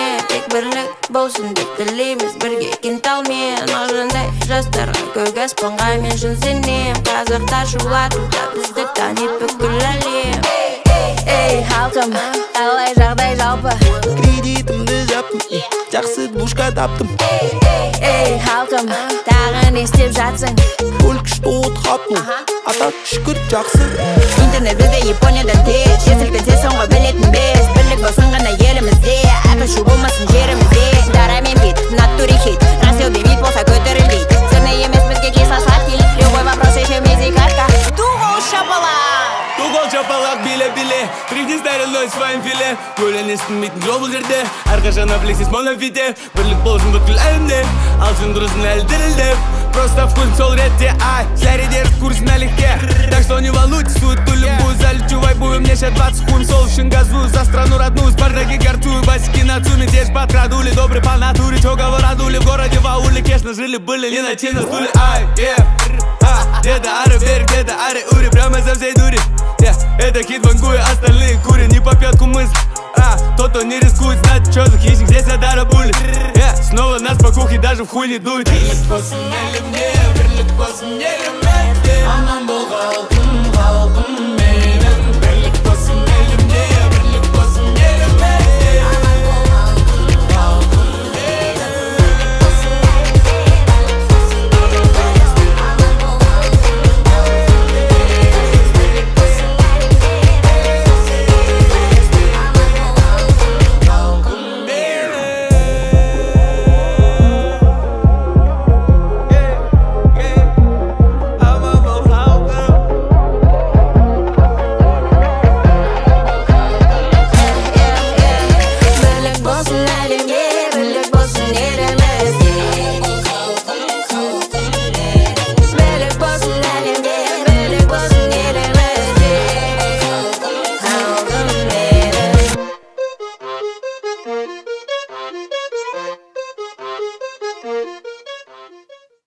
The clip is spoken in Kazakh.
мен тек бірлік болсын деп тілейміз бірге кенталмен мағжандай жастарға көк аспанға мен шын сенем қазақтар шулатуда бізді танит бүкіл әлем эй халқым қалай жағдай жалпы кредитімді жаптым жақсы душка таптым эй халқым тағы не істеп жатсың көлкішті от қаптым ата шүкір жақсы интернет бізде Япониядан тез жетілгенсің ғой білетін без бірлік болсын ғана елімізде атышу болмасын жерімізде дарамен бит натуре хит рассел демейт болса көтерілмейді сырный емес бізге кисло сладкий любой вопрос еще мезикатка туғол шапалақ биле пригни стариной своим филе өлен естімейтін жол бұл жерде әрқашан афлексис монофите бірлік болсын бүткіл әлемде алшын дұрысын әлі дірілдеп просто вкус сол ретте ай зарядер курс налегке так что не волнуйтесь сует по-любую залечу вайбу мне сейчас 20 хун сол үшін газую за страну родную спартаки горцую басики на цуме здесь подкрадули добрый по натуре чё говорадули в городе в ауле кешно жили были не ночей на стуле ай где-то ары вверх где-то ары ури прямо за всей дури это хит вангуя остальные курят не по пятку мысль тот, кто не рискует знать, что за хищник, здесь адара булит снова нас по кухне даже в хуй не дует бірлік болсын елімде, бірлік болсын еліме аман бол халқым, халқым